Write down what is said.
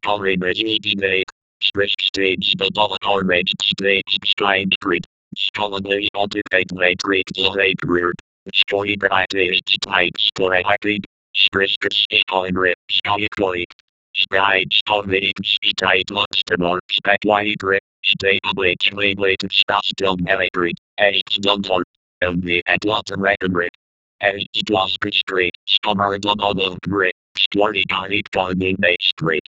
Story Medidine. Strict stage the dollar orange stage blind grid. Scholarly audit late great late weird. Story bright age type story happy. Strict on rip sky quality. Sky story tight looks to more spec wide grip. Stay awake late stuff still melody. Eggs done for. Only at lot of record rip. Eggs was straight. Stomach on all grip. Story carried on in next grip.